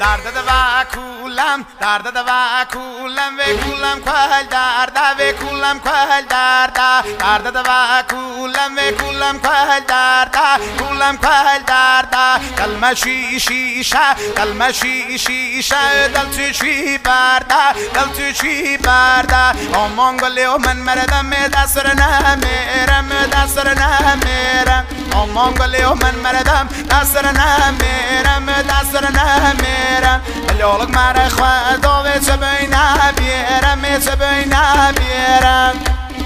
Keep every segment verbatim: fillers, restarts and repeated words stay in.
درد و کولم درد و کولم و کولم کل درد و کولم کل درد درد و کولم و کولم کل درد کولم کل درد کلمه شیشه کلمه شیشه دل تو چی برده دل تو چی برده آمان گلی و من مردم دستر نمیرم دستر نمیرم آمان گلی و من مردم دستر نمیرم دستر نمیرم لیالک مره خدا و چه بین بیرم چه بین بیرم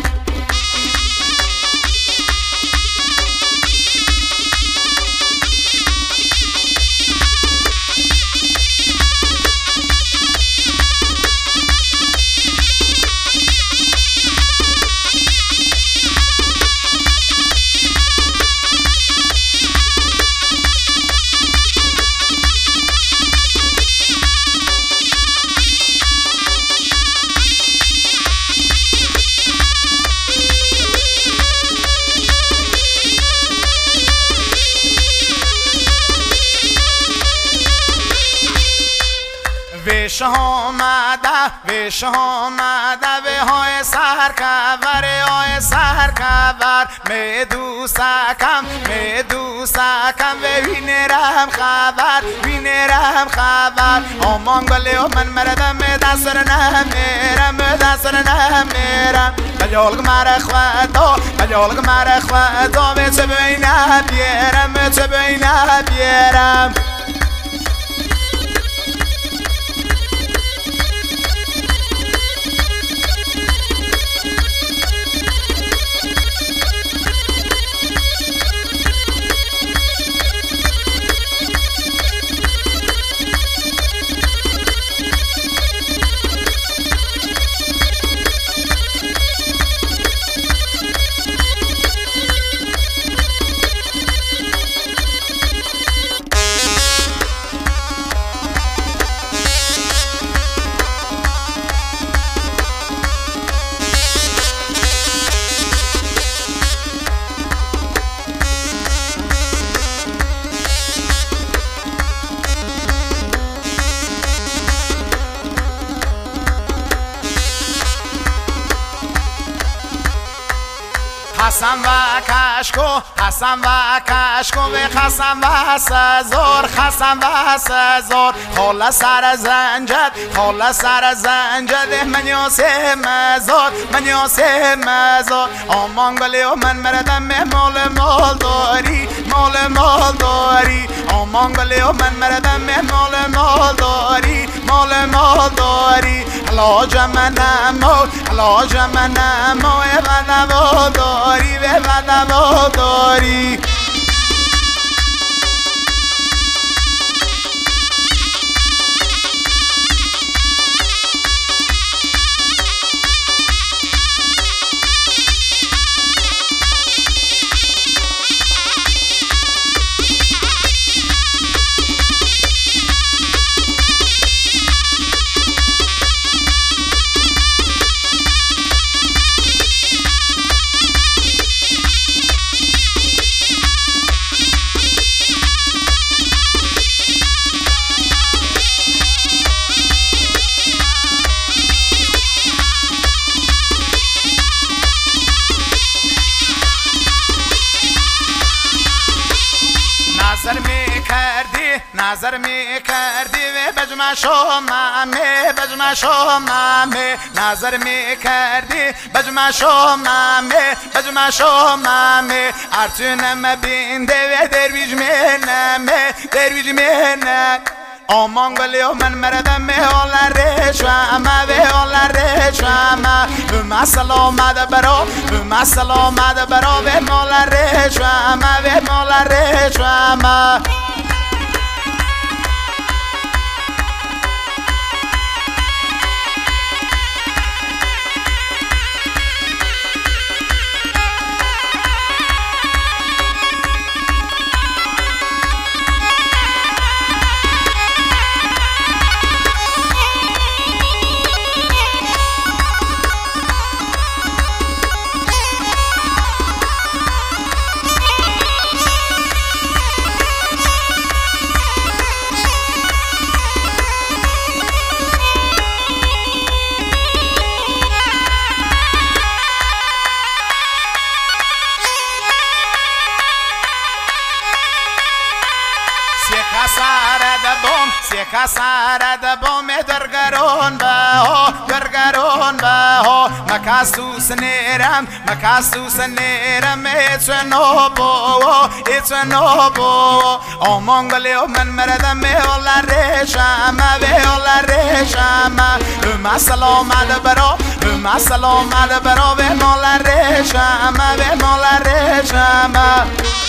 ویش آمده ویش آمده به های سرکور های سرکور می دوستکم می دوستکم و وینرم خبر وینرم خبر آمان گلی و من مردم دستر نمیرم دستر نمیرم بلیالک مره خدا بلیالک مره خدا و چه بین بیرم چه بین بیرم حسن و کشکو حسن و کشکو و حسن و سزار حسن و سزار خاله سر زنجد خاله سر زنجد من یاسه مزار من یاسه مزار آمان گلی و من مردم مال مال داری مال مال داری آمان گلی و من مردم مال مال داری مال مال داری علاج من نمو علاج من نمو و نمو داری و نمو داری نظر می کردی نظر می کردی و بجمع شمامه بجمع شمامه نظر می کردی بجمع شمامه بجمع شمامه ارتونم بینده و درویج منمه درویج منمه آمان گلی و من مردم حالا رشوامه و حالا رشوامه به مسئله آمده برا به مسئله آمده برا و مالا رشوامه و مالا رشوامه خساره دبم سی خساره دبم درگرون به ها درگرون به ها مکاسوس نیرم مکاسوس نیرم ایچ نوبو ایچ نوبو آمانگلی و من مردم اولا ریشم اولا ریشم ما سلام برا ما سلام برا و مولا ریشم و مولا ریشم